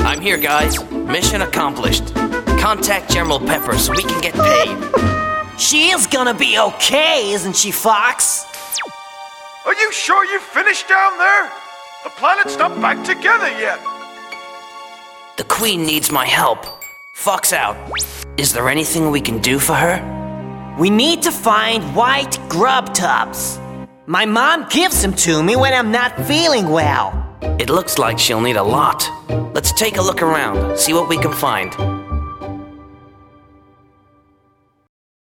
I'm here, guys. Mission accomplished. Contact General Pepper so we can get paid. She is gonna be okay, isn't she, Fox? Are you sure you finished down there? The planet's not back together yet. The Queen needs my help. Fox out. Is there anything we can do for her? We need to find white grub tubs. My mom gives them to me when I'm not feeling well. It looks like she'll need a lot. Let's take a look around, see what we can find.